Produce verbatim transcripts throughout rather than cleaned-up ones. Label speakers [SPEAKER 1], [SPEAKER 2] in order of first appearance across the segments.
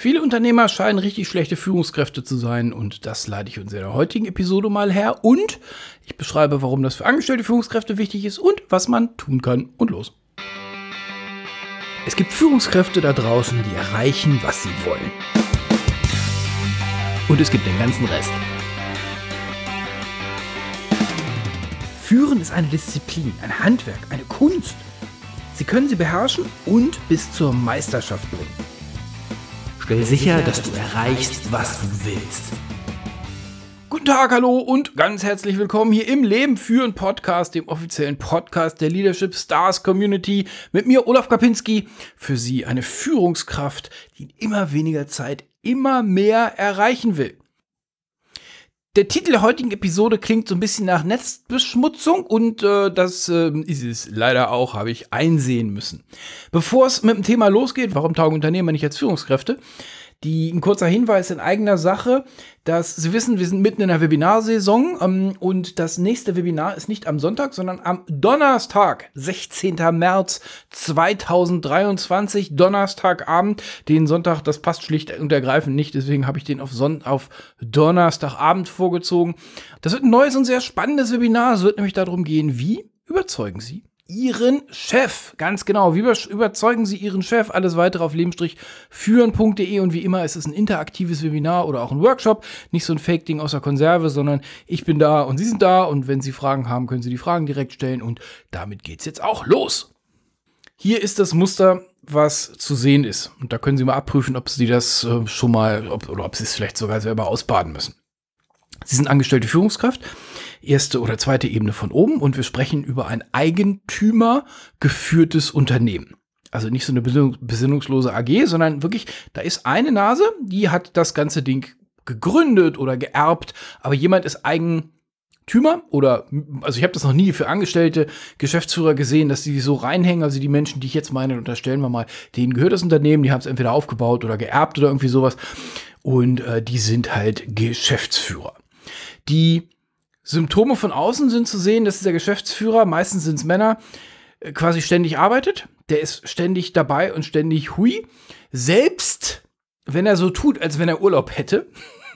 [SPEAKER 1] Viele Unternehmer scheinen richtig schlechte Führungskräfte zu sein und das leite ich uns in der heutigen Episode mal her und ich beschreibe, warum das für angestellte Führungskräfte wichtig ist und was man tun kann und los. Es gibt Führungskräfte da draußen, die erreichen, was sie wollen. Und es gibt den ganzen Rest. Führen ist eine Disziplin, ein Handwerk, eine Kunst. Sie können sie beherrschen und bis zur Meisterschaft bringen. Stell sicher, dass du erreichst, was du willst. Guten Tag, hallo und ganz herzlich willkommen hier im Leben führen Podcast, dem offiziellen Podcast der Leadership Stars Community. Mit mir, Olaf Kapinski, für Sie eine Führungskraft, die in immer weniger Zeit immer mehr erreichen will. Der Titel der heutigen Episode klingt so ein bisschen nach Netzbeschmutzung und äh, das äh, ist es leider auch, habe ich einsehen müssen. Bevor es mit dem Thema losgeht, warum taugen Unternehmer nicht als Führungskräfte, die, ein kurzer Hinweis in eigener Sache, dass Sie wissen, wir sind mitten in der Webinarsaison ähm, und das nächste Webinar ist nicht am Sonntag, sondern am Donnerstag, sechzehnten März zweitausenddreiundzwanzig, Donnerstagabend. Den Sonntag, das passt schlicht und ergreifend nicht, deswegen habe ich den auf, Son- auf Donnerstagabend vorgezogen. Das wird ein neues und sehr spannendes Webinar. Es wird nämlich darum gehen, wie überzeugen Sie Ihren Chef, ganz genau, wie überzeugen Sie Ihren Chef, alles weitere auf leben-führen punkt de und wie immer ist es ein interaktives Webinar oder auch ein Workshop, nicht so ein Fake-Ding aus der Konserve, sondern ich bin da und Sie sind da und wenn Sie Fragen haben, können Sie die Fragen direkt stellen und damit geht's jetzt auch los. Hier ist das Muster, was zu sehen ist und da können Sie mal abprüfen, ob Sie das äh, schon mal, ob, oder ob Sie es vielleicht sogar selber ausbaden müssen. Sie sind angestellte Führungskraft, erste oder zweite Ebene von oben und wir sprechen über ein eigentümergeführtes Unternehmen. Also nicht so eine besinnungslose A G, sondern wirklich, da ist eine Nase, die hat das ganze Ding gegründet oder geerbt, aber jemand ist Eigentümer oder, also ich habe das noch nie für angestellte Geschäftsführer gesehen, dass die so reinhängen, also die Menschen, die ich jetzt meine, unterstellen wir mal, denen gehört das Unternehmen, die haben es entweder aufgebaut oder geerbt oder irgendwie sowas und äh, die sind halt Geschäftsführer. Die Symptome von außen sind zu sehen, dass dieser Geschäftsführer, meistens sind es Männer, quasi ständig arbeitet. Der ist ständig dabei und ständig hui. Selbst wenn er so tut, als wenn er Urlaub hätte,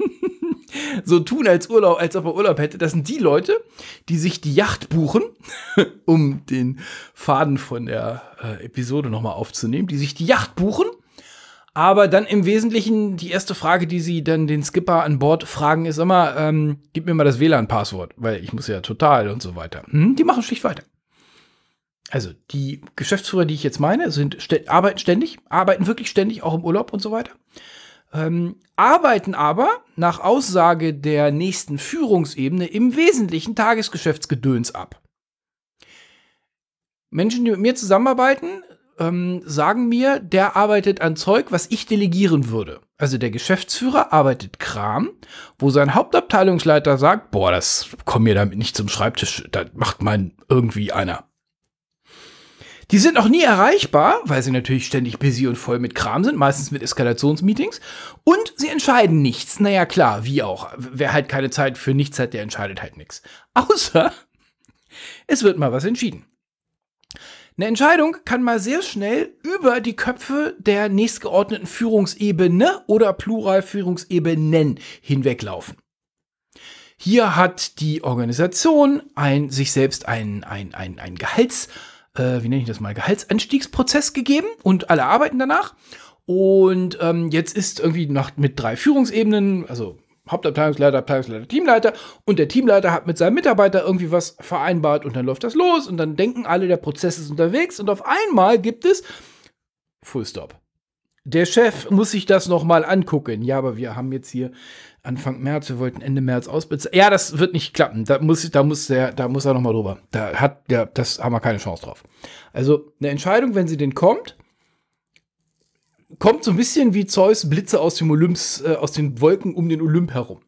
[SPEAKER 1] so tun als Urlaub, als ob er Urlaub hätte, das sind die Leute, die sich die Yacht buchen, um den Faden von der äh, Episode nochmal aufzunehmen, die sich die Yacht buchen, aber dann im Wesentlichen die erste Frage, die sie dann den Skipper an Bord fragen, ist immer, ähm, gib mir mal das W L A N-Passwort, weil ich muss ja total und so weiter. Hm, die machen schlicht weiter. Also die Geschäftsführer, die ich jetzt meine, sind st- arbeiten ständig, arbeiten wirklich ständig, auch im Urlaub und so weiter. Ähm, arbeiten aber nach Aussage der nächsten Führungsebene im Wesentlichen Tagesgeschäftsgedöns ab. Menschen, die mit mir zusammenarbeiten, Ähm, sagen mir, der arbeitet an Zeug, was ich delegieren würde. Also der Geschäftsführer arbeitet Kram, wo sein Hauptabteilungsleiter sagt, boah, das kommt mir damit nicht zum Schreibtisch, das macht mal irgendwie einer. Die sind auch nie erreichbar, weil sie natürlich ständig busy und voll mit Kram sind, meistens mit Eskalationsmeetings. Und sie entscheiden nichts. Naja, klar, wie auch. Wer halt keine Zeit für nichts hat, der entscheidet halt nichts. Außer, es wird mal was entschieden. Eine Entscheidung kann mal sehr schnell über die Köpfe der nächstgeordneten Führungsebene oder Pluralführungsebenen hinweglaufen. Hier hat die Organisation ein, sich selbst ein, ein, ein, ein Gehalts, äh, wie nenne ich das mal, Gehaltsanstiegsprozess gegeben und alle arbeiten danach. Und ähm, jetzt ist irgendwie noch mit drei Führungsebenen, also Hauptabteilungsleiter, Abteilungsleiter, Teamleiter und der Teamleiter hat mit seinem Mitarbeiter irgendwie was vereinbart und dann läuft das los und dann denken alle, der Prozess ist unterwegs und auf einmal gibt es Full Stop. Der Chef muss sich das nochmal angucken. Ja, aber wir haben jetzt hier Anfang März, wir wollten Ende März ausbezahlen. Ja, das wird nicht klappen. Da muss, da muss, der, da muss er nochmal drüber. Da hat der, das haben wir keine Chance drauf. Also eine Entscheidung, wenn sie denn kommt, kommt so ein bisschen wie Zeus Blitze aus dem Olymps, äh, aus den Wolken um den Olymp herum.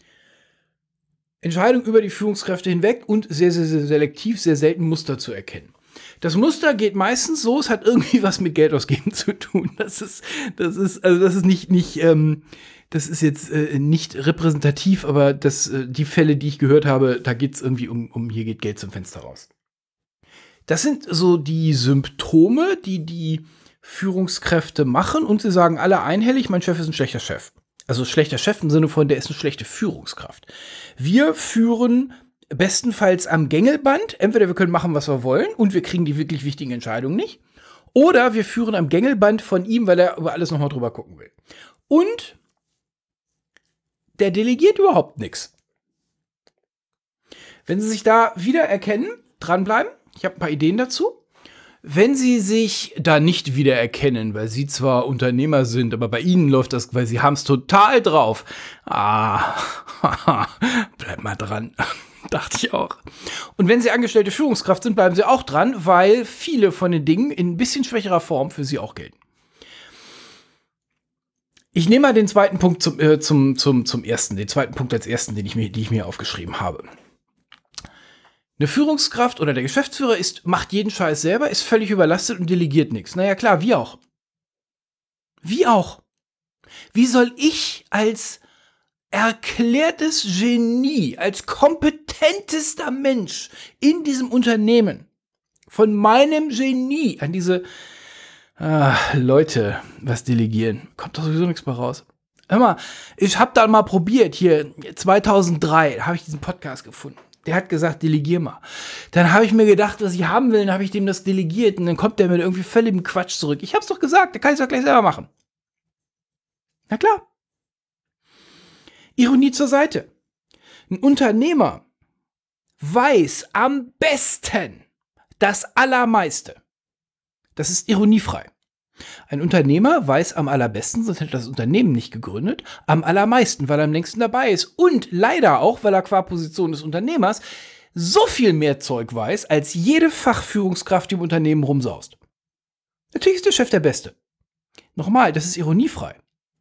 [SPEAKER 1] Entscheidung über die Führungskräfte hinweg und sehr, sehr, sehr selektiv, sehr selten Muster zu erkennen. Das Muster geht meistens so, es hat irgendwie was mit Geld ausgeben zu tun. Das ist, das ist, also das ist nicht, nicht, ähm, das ist jetzt äh, nicht repräsentativ, aber das, äh, die Fälle, die ich gehört habe, da geht es irgendwie um, um, hier geht Geld zum Fenster raus. Das sind so die Symptome, die die Führungskräfte machen und sie sagen alle einhellig, mein Chef ist ein schlechter Chef. Also schlechter Chef im Sinne von, der ist eine schlechte Führungskraft. Wir führen bestenfalls am Gängelband. Entweder wir können machen, was wir wollen und wir kriegen die wirklich wichtigen Entscheidungen nicht. Oder wir führen am Gängelband von ihm, weil er über alles nochmal drüber gucken will. Und der delegiert überhaupt nichts. Wenn Sie sich da wiedererkennen, dranbleiben. Ich habe ein paar Ideen dazu. Wenn Sie sich da nicht wiedererkennen, weil Sie zwar Unternehmer sind, aber bei Ihnen läuft das, weil Sie haben es total drauf. Ah, bleib mal dran. Dachte ich auch. Und wenn Sie angestellte Führungskraft sind, bleiben Sie auch dran, weil viele von den Dingen in ein bisschen schwächerer Form für Sie auch gelten. Ich nehme mal den zweiten Punkt zum, äh, zum, zum, zum ersten, den zweiten Punkt als ersten, den ich mir, die ich mir aufgeschrieben habe. Eine Führungskraft oder der Geschäftsführer ist, macht jeden Scheiß selber, ist völlig überlastet und delegiert nichts. Naja, klar, wie auch. Wie auch. Wie soll ich als erklärtes Genie, als kompetentester Mensch in diesem Unternehmen von meinem Genie an diese ah, Leute was delegieren? Kommt doch sowieso nichts mehr raus. Hör mal, ich habe da mal probiert, hier zweitausenddrei habe ich diesen Podcast gefunden. Der hat gesagt, delegier mal. Dann habe ich mir gedacht, was ich haben will, dann habe ich dem das delegiert und dann kommt der mit irgendwie völligem Quatsch zurück. Ich habe es doch gesagt, der kann es doch gleich selber machen. Na klar. Ironie zur Seite. Ein Unternehmer weiß am besten das Allermeiste. Das ist ironiefrei. Ein Unternehmer weiß am allerbesten, sonst hätte das Unternehmen nicht gegründet, am allermeisten, weil er am längsten dabei ist. Und leider auch, weil er qua Position des Unternehmers so viel mehr Zeug weiß, als jede Fachführungskraft, die im Unternehmen rumsaust. Natürlich ist der Chef der Beste. Nochmal, das ist ironiefrei.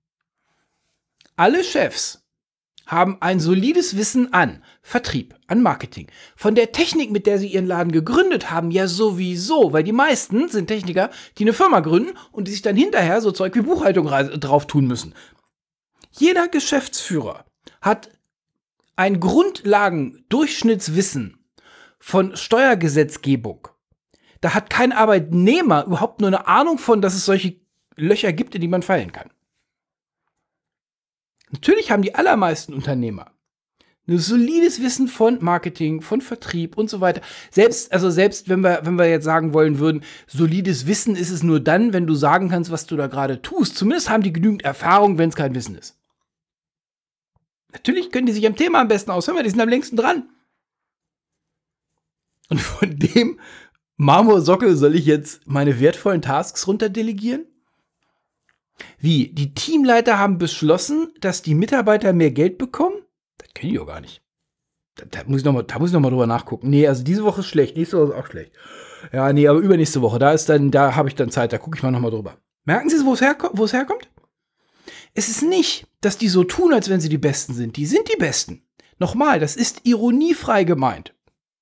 [SPEAKER 1] Alle Chefs haben ein solides Wissen an Vertrieb, an Marketing. Von der Technik, mit der sie ihren Laden gegründet haben, ja sowieso, weil die meisten sind Techniker, die eine Firma gründen und die sich dann hinterher so Zeug wie Buchhaltung drauf tun müssen. Jeder Geschäftsführer hat ein Grundlagen-Durchschnittswissen von Steuergesetzgebung. Da hat kein Arbeitnehmer überhaupt nur eine Ahnung von, dass es solche Löcher gibt, in die man fallen kann. Natürlich haben die allermeisten Unternehmer ein solides Wissen von Marketing, von Vertrieb und so weiter. Selbst, also selbst wenn wir, wenn wir jetzt sagen wollen würden, solides Wissen ist es nur dann, wenn du sagen kannst, was du da gerade tust. Zumindest haben die genügend Erfahrung, wenn es kein Wissen ist. Natürlich können die sich am Thema am besten aus. Hör mal, die sind am längsten dran. Und von dem Marmorsockel soll ich jetzt meine wertvollen Tasks runterdelegieren? Wie? Die Teamleiter haben beschlossen, dass die Mitarbeiter mehr Geld bekommen? Das kenne ich doch gar nicht. Da, da muss ich noch mal, da muss ich noch mal drüber nachgucken. Nee, also diese Woche ist schlecht, nächste Woche ist auch schlecht. Ja, nee, aber übernächste Woche, da ist dann, da habe ich dann Zeit, da gucke ich mal noch mal drüber. Merken Sie, wo es herko- wo es herkommt? Es ist nicht, dass die so tun, als wenn sie die Besten sind. Die sind die Besten. Nochmal, das ist ironiefrei gemeint.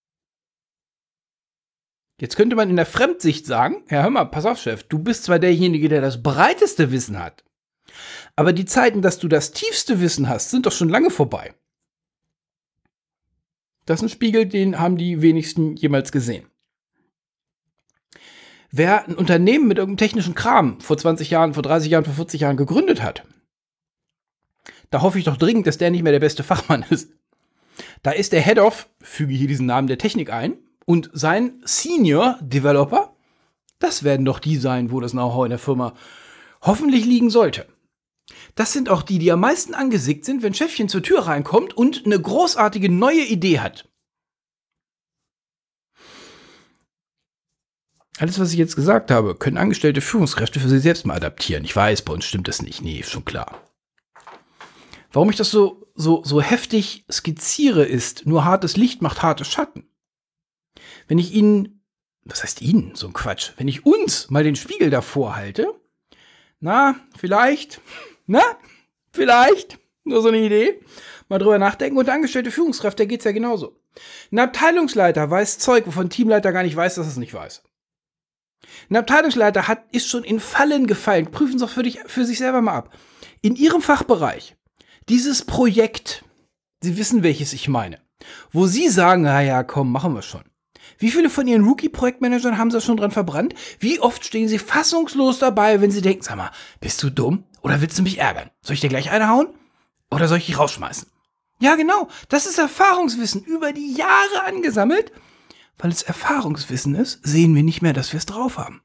[SPEAKER 1] Jetzt könnte man in der Fremdsicht sagen, ja, hör mal, pass auf, Chef, du bist zwar derjenige, der das breiteste Wissen hat, aber die Zeiten, dass du das tiefste Wissen hast, sind doch schon lange vorbei. Das ist ein Spiegel, den haben die wenigsten jemals gesehen. Wer ein Unternehmen mit irgendeinem technischen Kram vor zwanzig Jahren, vor dreißig Jahren, vor vierzig Jahren gegründet hat, da hoffe ich doch dringend, dass der nicht mehr der beste Fachmann ist. Da ist der Head-Off, füge hier diesen Namen der Technik ein, und sein Senior Developer, das werden doch die sein, wo das Know-how in der Firma hoffentlich liegen sollte. Das sind auch die, die am meisten angesickt sind, wenn Chefchen zur Tür reinkommt und eine großartige neue Idee hat. Alles, was ich jetzt gesagt habe, können angestellte Führungskräfte für sich selbst mal adaptieren. Ich weiß, bei uns stimmt das nicht. Nee, ist schon klar. Warum ich das so, so, so heftig skizziere, ist, nur hartes Licht macht harte Schatten. Wenn ich Ihnen, was heißt Ihnen, so ein Quatsch, wenn ich uns mal den Spiegel davor halte, na, vielleicht, na, vielleicht, nur so eine Idee, mal drüber nachdenken. Und der angestellte Führungskraft, der geht's ja genauso. Ein Abteilungsleiter weiß Zeug, wovon ein Teamleiter gar nicht weiß, dass er es nicht weiß. Ein Abteilungsleiter hat, ist schon in Fallen gefallen. Prüfen Sie doch für, dich, für sich selber mal ab. In Ihrem Fachbereich, dieses Projekt, Sie wissen, welches ich meine, wo Sie sagen, na ja, komm, machen wir schon. Wie viele von Ihren Rookie-Projektmanagern haben Sie schon dran verbrannt? Wie oft stehen Sie fassungslos dabei, wenn Sie denken, sag mal, bist du dumm oder willst du mich ärgern? Soll ich dir gleich eine hauen oder soll ich dich rausschmeißen? Ja, genau, das ist Erfahrungswissen über die Jahre angesammelt. Weil es Erfahrungswissen ist, sehen wir nicht mehr, dass wir es drauf haben.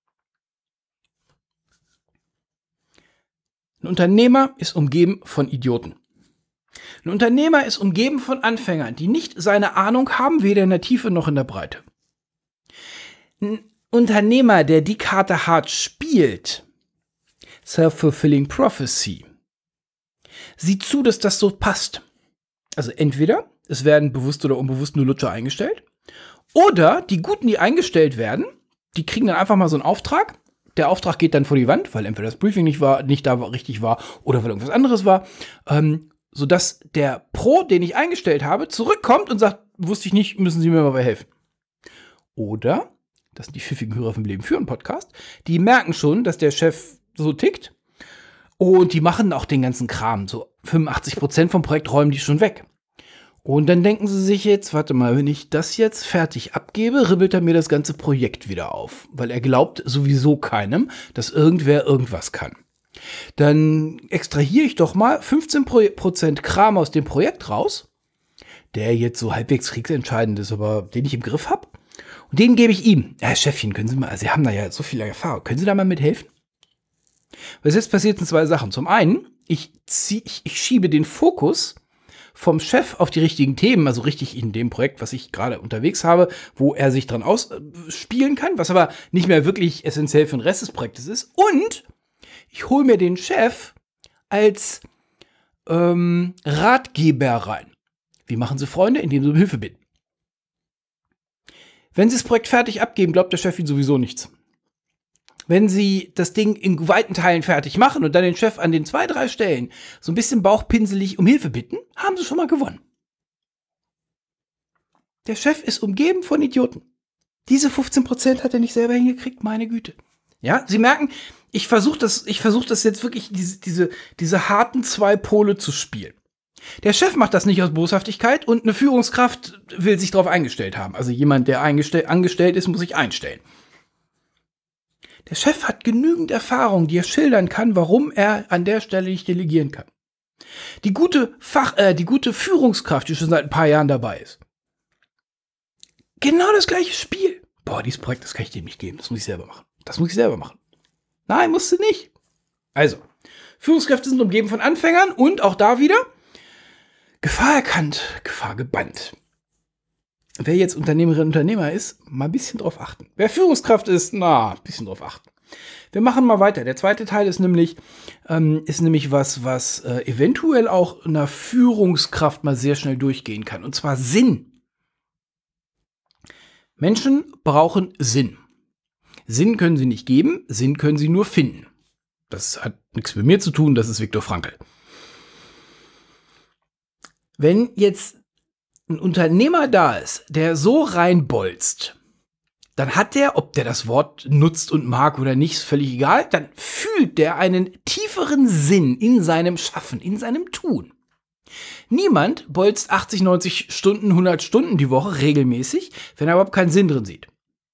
[SPEAKER 1] Ein Unternehmer ist umgeben von Idioten. Ein Unternehmer ist umgeben von Anfängern, die nicht seine Ahnung haben, weder in der Tiefe noch in der Breite. Ein Unternehmer, der die Karte hart spielt, Self-Fulfilling Prophecy, sieht zu, dass das so passt. Also entweder es werden bewusst oder unbewusst nur Lutscher eingestellt, oder die Guten, die eingestellt werden, die kriegen dann einfach mal so einen Auftrag. Der Auftrag geht dann vor die Wand, weil entweder das Briefing nicht war, nicht da richtig war oder weil irgendwas anderes war, ähm, sodass der Pro, den ich eingestellt habe, zurückkommt und sagt, wusste ich nicht, müssen Sie mir mal bei helfen. Oder, das sind die pfiffigen Hörer vom Leben führen Podcast, die merken schon, dass der Chef so tickt und die machen auch den ganzen Kram. So fünfundachtzig Prozent vom Projekt räumen die schon weg. Und dann denken sie sich jetzt, warte mal, wenn ich das jetzt fertig abgebe, ribbelt er mir das ganze Projekt wieder auf. Weil er glaubt sowieso keinem, dass irgendwer irgendwas kann. Dann extrahiere ich doch mal fünfzehn Prozent Kram aus dem Projekt raus, der jetzt so halbwegs kriegsentscheidend ist, aber den ich im Griff habe. Und den gebe ich ihm. Ja, Chefchen, können Sie mal, Sie haben da ja so viel Erfahrung, können Sie da mal mithelfen? Was jetzt passiert, sind zwei Sachen. Zum einen, ich, zieh, ich, ich schiebe den Fokus vom Chef auf die richtigen Themen, also richtig in dem Projekt, was ich gerade unterwegs habe, wo er sich dran ausspielen kann, was aber nicht mehr wirklich essentiell für den Rest des Projektes ist. Und ich hole mir den Chef als ähm, Ratgeber rein. Wie machen Sie Freunde? Indem Sie um Hilfe bitten. Wenn Sie das Projekt fertig abgeben, glaubt der Chef Ihnen sowieso nichts. Wenn Sie das Ding in weiten Teilen fertig machen und dann den Chef an den zwei, drei Stellen so ein bisschen bauchpinselig um Hilfe bitten, haben Sie schon mal gewonnen. Der Chef ist umgeben von Idioten. Diese fünfzehn Prozent hat er nicht selber hingekriegt, meine Güte. Ja, Sie merken, ich versuche das, ich versuche das jetzt wirklich, diese, diese, diese harten zwei Pole zu spielen. Der Chef macht das nicht aus Boshaftigkeit und eine Führungskraft will sich darauf eingestellt haben. Also jemand, der eingestell- angestellt ist, muss sich einstellen. Der Chef hat genügend Erfahrung, die er schildern kann, warum er an der Stelle nicht delegieren kann. Die gute Fach, äh, die gute Führungskraft, die schon seit ein paar Jahren dabei ist. Genau das gleiche Spiel. Boah, dieses Projekt, das kann ich dem nicht geben. Das muss ich selber machen. Das muss ich selber machen. Nein, musst du nicht. Also, Führungskräfte sind umgeben von Anfängern und auch da wieder Gefahr erkannt, Gefahr gebannt. Wer jetzt Unternehmerin und Unternehmer ist, mal ein bisschen drauf achten. Wer Führungskraft ist, na, ein bisschen drauf achten. Wir machen mal weiter. Der zweite Teil ist nämlich, ähm, ist nämlich was, was äh, eventuell auch einer Führungskraft mal sehr schnell durchgehen kann. Und zwar Sinn. Menschen brauchen Sinn. Sinn können sie nicht geben, Sinn können sie nur finden. Das hat nichts mit mir zu tun, das ist Viktor Frankl. Wenn jetzt ein Unternehmer da ist, der so reinbolzt, dann hat der, ob der das Wort nutzt und mag oder nicht, ist völlig egal, dann fühlt der einen tieferen Sinn in seinem Schaffen, in seinem Tun. Niemand bolzt achtzig, neunzig Stunden, hundert Stunden die Woche regelmäßig, wenn er überhaupt keinen Sinn drin sieht.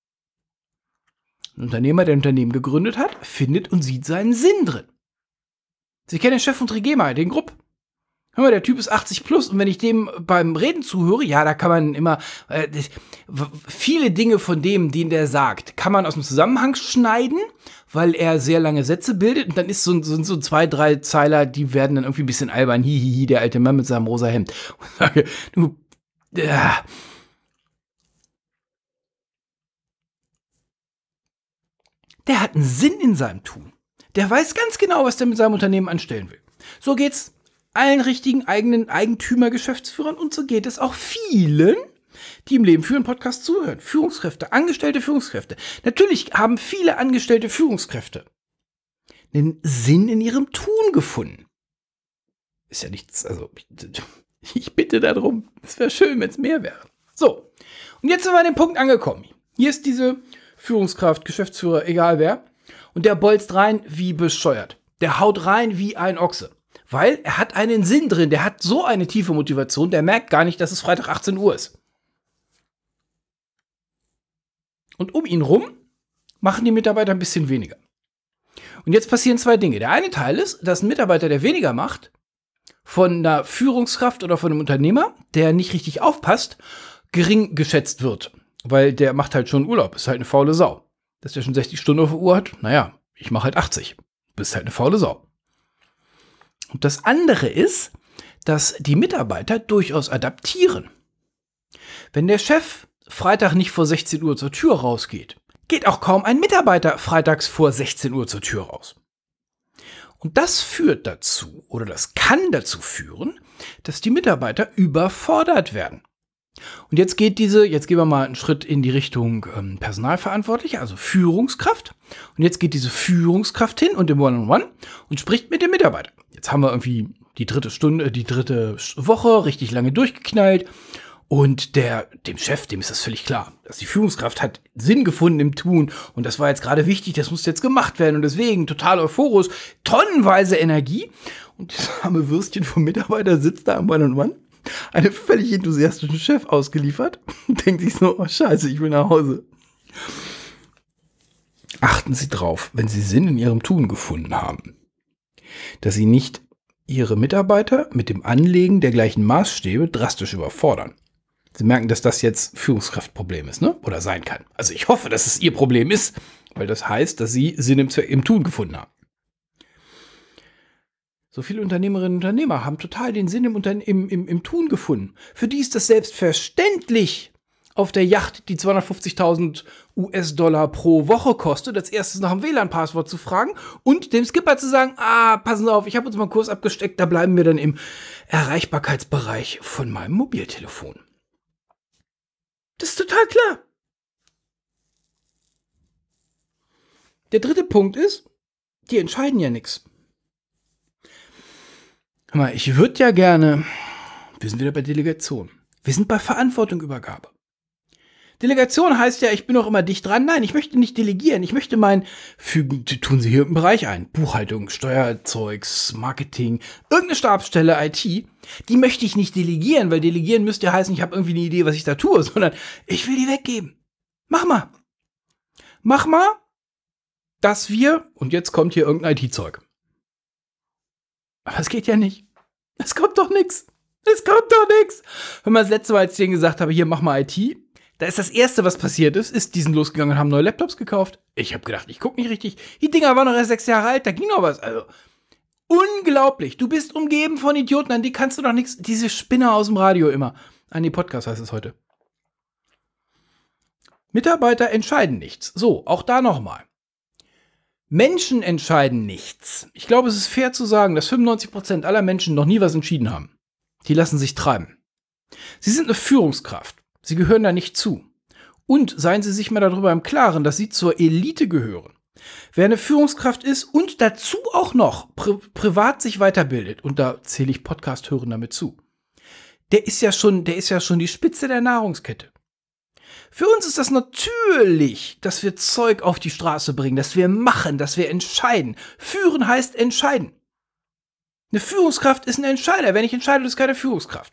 [SPEAKER 1] Ein Unternehmer, der ein Unternehmen gegründet hat, findet und sieht seinen Sinn drin. Sie kennen den Chef von Trigema, den Grupp. Hör mal, der Typ ist achtzig plus und wenn ich dem beim Reden zuhöre, ja, da kann man immer äh, viele Dinge von dem, den der sagt, kann man aus dem Zusammenhang schneiden, weil er sehr lange Sätze bildet und dann ist so, so, so zwei, drei Zeiler, die werden dann irgendwie ein bisschen albern, hihihi, der alte Mann mit seinem rosa Hemd. Und ich sage, du, äh, der hat einen Sinn in seinem Tun. Der weiß ganz genau, was der mit seinem Unternehmen anstellen will. So geht's allen richtigen eigenen Eigentümer-Geschäftsführern und so geht es auch vielen, die im Leben führen Podcast zuhören. Führungskräfte, angestellte Führungskräfte. Natürlich haben viele angestellte Führungskräfte einen Sinn in ihrem Tun gefunden. Ist ja nichts, also ich bitte darum, es wäre schön, wenn es mehr wäre. So, und jetzt sind wir an dem Punkt angekommen. Hier ist diese Führungskraft, Geschäftsführer, egal wer, und der bolzt rein wie bescheuert. Der haut rein wie ein Ochse. Weil er hat einen Sinn drin, der hat so eine tiefe Motivation, der merkt gar nicht, dass es Freitag achtzehn Uhr ist. Und um ihn rum machen die Mitarbeiter ein bisschen weniger. Und jetzt passieren zwei Dinge. Der eine Teil ist, dass ein Mitarbeiter, der weniger macht, von einer Führungskraft oder von einem Unternehmer, der nicht richtig aufpasst, gering geschätzt wird. Weil der macht halt schon Urlaub, ist halt eine faule Sau. Dass der schon sechzig Stunden auf der Uhr hat, naja, ich mache halt achtzig. Bist halt eine faule Sau. Und das andere ist, dass die Mitarbeiter durchaus adaptieren. Wenn der Chef Freitag nicht vor sechzehn Uhr zur Tür rausgeht, geht auch kaum ein Mitarbeiter freitags vor sechzehn Uhr zur Tür raus. Und das führt dazu, oder das kann dazu führen, dass die Mitarbeiter überfordert werden. Und jetzt geht diese, jetzt gehen wir mal einen Schritt in die Richtung ähm, Personalverantwortliche, also Führungskraft. Und jetzt geht diese Führungskraft hin und im One-on-One und spricht mit dem Mitarbeiter. Jetzt haben wir irgendwie die dritte Stunde, die dritte Woche richtig lange durchgeknallt. Und der, dem Chef, dem ist das völlig klar, dass die Führungskraft hat Sinn gefunden im Tun und das war jetzt gerade wichtig, das muss jetzt gemacht werden und deswegen total euphorisch, tonnenweise Energie und das arme Würstchen vom Mitarbeiter sitzt da am One-on-One, einem völlig enthusiastischen Chef ausgeliefert und denkt sich so, oh scheiße, ich will nach Hause. Achten Sie drauf, wenn Sie Sinn in Ihrem Tun gefunden haben, dass Sie nicht Ihre Mitarbeiter mit dem Anlegen der gleichen Maßstäbe drastisch überfordern. Sie merken, dass das jetzt Führungskraftproblem ist, ne? Oder sein kann. Also ich hoffe, dass es Ihr Problem ist, weil das heißt, dass Sie Sinn im, im Tun gefunden haben. So viele Unternehmerinnen und Unternehmer haben total den Sinn im, im, im, im Tun gefunden. Für die ist das selbstverständlich, auf der Yacht, die zweihundertfünfzigtausend US-Dollar pro Woche kostet, als erstes nach dem W L A N-Passwort zu fragen und dem Skipper zu sagen, ah, passen Sie auf, ich habe uns mal einen Kurs abgesteckt, da bleiben wir dann im Erreichbarkeitsbereich von meinem Mobiltelefon. Das ist total klar. Der dritte Punkt ist, die entscheiden ja nichts. Hör mal, ich würde ja gerne, wir sind wieder bei Delegation, wir sind bei Verantwortungübergabe. Delegation heißt ja, ich bin auch immer dicht dran. Nein, ich möchte nicht delegieren. Ich möchte mein, fügen, tun Sie hier einen Bereich ein. Buchhaltung, Steuerzeugs, Marketing, irgendeine Stabsstelle, I T. Die möchte ich nicht delegieren, weil delegieren müsste ja heißen, ich habe irgendwie eine Idee, was ich da tue, sondern ich will die weggeben. Mach mal. Mach mal, dass wir, und jetzt kommt hier irgendein I T-Zeug. Aber es geht ja nicht. Es kommt doch nichts. Es kommt doch nichts. Wenn man das letzte Mal, als ich denen gesagt habe, hier, mach mal I T, da ist das Erste, was passiert ist, ist, die sind losgegangen und haben neue Laptops gekauft. Ich habe gedacht, ich gucke nicht richtig. Die Dinger waren noch erst sechs Jahre alt, da ging noch was. Also, unglaublich. Du bist umgeben von Idioten, an die kannst du doch nichts. Diese Spinner aus dem Radio immer. An die Podcast heißt es heute. Mitarbeiter entscheiden nichts. So, auch da nochmal. Menschen entscheiden nichts. Ich glaube, es ist fair zu sagen, dass fünfundneunzig Prozent aller Menschen noch nie was entschieden haben. Die lassen sich treiben. Sie sind eine Führungskraft. Sie gehören da nicht zu. Und seien Sie sich mal darüber im Klaren, dass Sie zur Elite gehören. Wer eine Führungskraft ist und dazu auch noch pri- privat sich weiterbildet, und da zähle ich Podcast-Hören damit zu, der ist ja schon, der ist ja schon die Spitze der Nahrungskette. Für uns ist das natürlich, dass wir Zeug auf die Straße bringen, dass wir machen, dass wir entscheiden. Führen heißt entscheiden. Eine Führungskraft ist ein Entscheider. Wer nicht entscheidet, ist keine Führungskraft.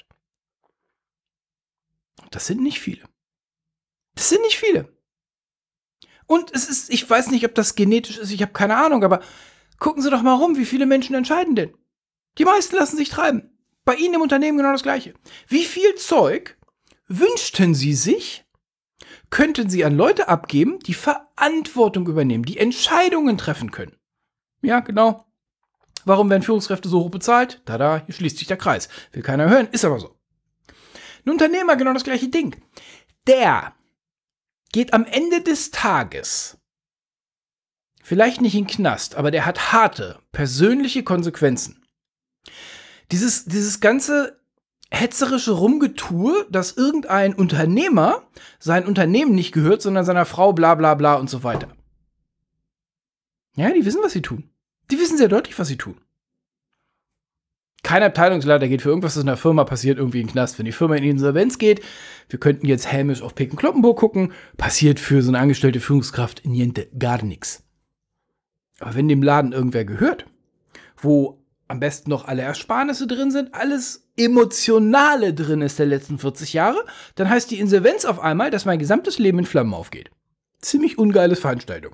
[SPEAKER 1] Das sind nicht viele. Das sind nicht viele. Und es ist, ich weiß nicht, ob das genetisch ist, ich habe keine Ahnung, aber gucken Sie doch mal rum, wie viele Menschen entscheiden denn? Die meisten lassen sich treiben. Bei Ihnen im Unternehmen genau das Gleiche. Wie viel Zeug wünschten Sie sich, könnten Sie an Leute abgeben, die Verantwortung übernehmen, die Entscheidungen treffen können? Ja, genau. Warum werden Führungskräfte so hoch bezahlt? Tada, hier schließt sich der Kreis. Will keiner hören, ist aber so. Ein Unternehmer, genau das gleiche Ding. Der geht am Ende des Tages vielleicht nicht in den Knast, aber der hat harte, persönliche Konsequenzen. Dieses, dieses ganze hetzerische Rumgetue, dass irgendein Unternehmer sein Unternehmen nicht gehört, sondern seiner Frau, bla bla bla und so weiter. Ja, die wissen, was sie tun. Die wissen sehr deutlich, was sie tun. Kein Abteilungsleiter geht für irgendwas, was in der Firma passiert, irgendwie in den Knast. Wenn die Firma in Insolvenz geht, wir könnten jetzt hämisch auf Peking-Kloppenburg gucken, passiert für so eine angestellte Führungskraft niente, gar nichts. Aber wenn dem Laden irgendwer gehört, wo am besten noch alle Ersparnisse drin sind, alles Emotionale drin ist der letzten vierzig Jahre, dann heißt die Insolvenz auf einmal, dass mein gesamtes Leben in Flammen aufgeht. Ziemlich ungeile Veranstaltung.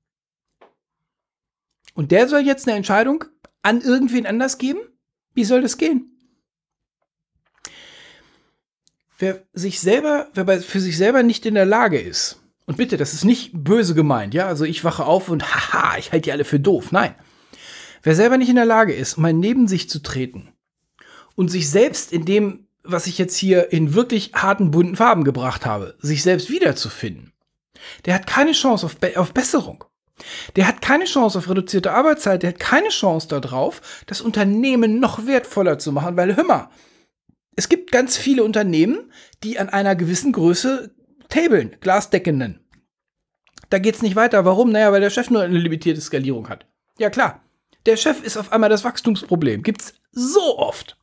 [SPEAKER 1] Und der soll jetzt eine Entscheidung an irgendwen anders geben? Wie soll das gehen? Wer sich selber, wer bei, für sich selber nicht in der Lage ist, und bitte, das ist nicht böse gemeint, ja, also ich wache auf und haha, ich halte die alle für doof, nein. Wer selber nicht in der Lage ist, mal neben sich zu treten und sich selbst in dem, was ich jetzt hier in wirklich harten, bunten Farben gebracht habe, sich selbst wiederzufinden, der hat keine Chance auf, Be- auf Besserung. Der hat keine Chance auf reduzierte Arbeitszeit, der hat keine Chance darauf, das Unternehmen noch wertvoller zu machen, weil, hör mal, es gibt ganz viele Unternehmen, die an einer gewissen Größe tabeln, Glasdecken nennen. Da geht's nicht weiter. Warum? Naja, weil der Chef nur eine limitierte Skalierung hat. Ja klar, der Chef ist auf einmal das Wachstumsproblem. Gibt's so oft.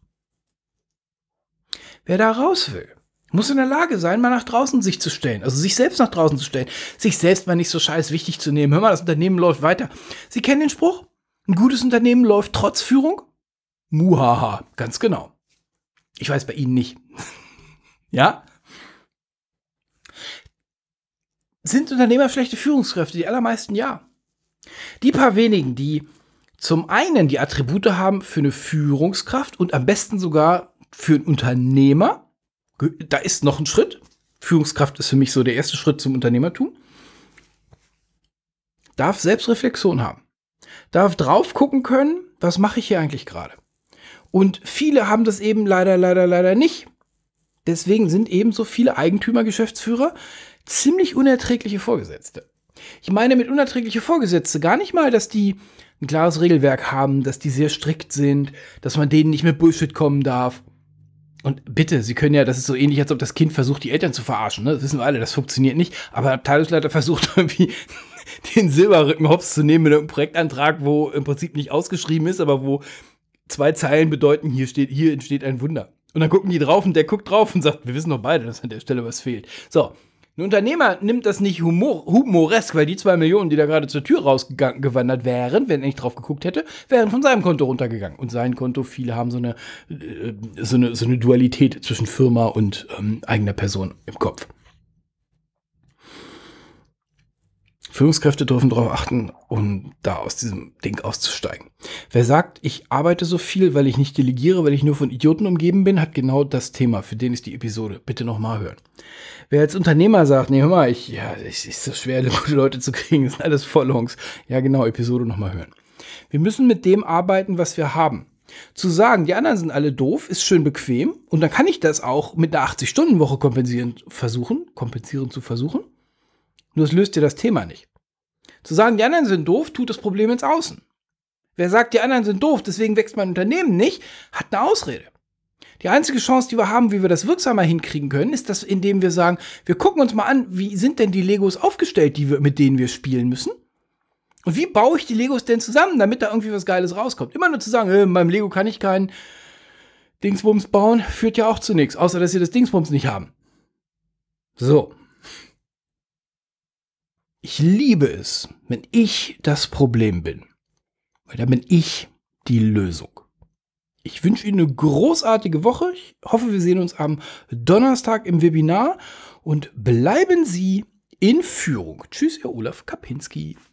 [SPEAKER 1] Wer da raus will, muss in der Lage sein, mal nach draußen sich zu stellen. Also sich selbst nach draußen zu stellen. Sich selbst mal nicht so scheiß wichtig zu nehmen. Hör mal, das Unternehmen läuft weiter. Sie kennen den Spruch? Ein gutes Unternehmen läuft trotz Führung? Muhaha, ganz genau. Ich weiß bei Ihnen nicht. Ja? Sind Unternehmer schlechte Führungskräfte? Die allermeisten ja. Die paar wenigen, die zum einen die Attribute haben für eine Führungskraft und am besten sogar für einen Unternehmer, da ist noch ein Schritt. Führungskraft ist für mich so der erste Schritt zum Unternehmertum. Darf Selbstreflexion haben. Darf drauf gucken können, was mache ich hier eigentlich gerade? Und viele haben das eben leider, leider, leider nicht. Deswegen sind eben so viele Eigentümer, Geschäftsführer ziemlich unerträgliche Vorgesetzte. Ich meine mit unerträgliche Vorgesetzte gar nicht mal, dass die ein klares Regelwerk haben, dass die sehr strikt sind, dass man denen nicht mit Bullshit kommen darf. Und bitte, Sie können ja, das ist so ähnlich, als ob das Kind versucht, die Eltern zu verarschen. Ne? Das wissen wir alle, das funktioniert nicht. Aber der Abteilungsleiter versucht irgendwie den Silberrücken hops zu nehmen mit einem Projektantrag, wo im Prinzip nicht ausgeschrieben ist, aber wo zwei Zeilen bedeuten, hier steht, hier entsteht ein Wunder. Und dann gucken die drauf und der guckt drauf und sagt, wir wissen doch beide, dass an der Stelle was fehlt. So, ein Unternehmer nimmt das nicht humor, humoresk, weil die zwei Millionen, die da gerade zur Tür rausgewandert wären, wenn er nicht drauf geguckt hätte, wären von seinem Konto runtergegangen. Und sein Konto, viele haben so eine, äh, so eine, so eine Dualität zwischen Firma und ähm, eigener Person im Kopf. Führungskräfte dürfen darauf achten, um da aus diesem Ding auszusteigen. Wer sagt, ich arbeite so viel, weil ich nicht delegiere, weil ich nur von Idioten umgeben bin, hat genau das Thema. Für den ist die Episode. Bitte nochmal hören. Wer als Unternehmer sagt, nee, hör mal, ich, ja, es ist so schwer, gute Leute zu kriegen, das sind alles Vollhongs. Ja, genau, Episode nochmal hören. Wir müssen mit dem arbeiten, was wir haben. Zu sagen, die anderen sind alle doof, ist schön bequem. Und dann kann ich das auch mit einer achtzig-Stunden-Woche kompensieren versuchen, kompensieren zu versuchen. Nur es löst dir das Thema nicht. Zu sagen, die anderen sind doof, tut das Problem ins Außen. Wer sagt, die anderen sind doof, deswegen wächst mein Unternehmen nicht, hat eine Ausrede. Die einzige Chance, die wir haben, wie wir das wirksamer hinkriegen können, ist das, indem wir sagen, wir gucken uns mal an, wie sind denn die Legos aufgestellt, die wir, mit denen wir spielen müssen? Und wie baue ich die Legos denn zusammen, damit da irgendwie was Geiles rauskommt? Immer nur zu sagen, äh, beim Lego kann ich keinen Dingsbums bauen, führt ja auch zu nichts, außer dass sie das Dingsbums nicht haben. So. Ich liebe es, wenn ich das Problem bin. Weil dann bin ich die Lösung. Ich wünsche Ihnen eine großartige Woche. Ich hoffe, wir sehen uns am Donnerstag im Webinar. Und bleiben Sie in Führung. Tschüss, Ihr Olaf Kapinski.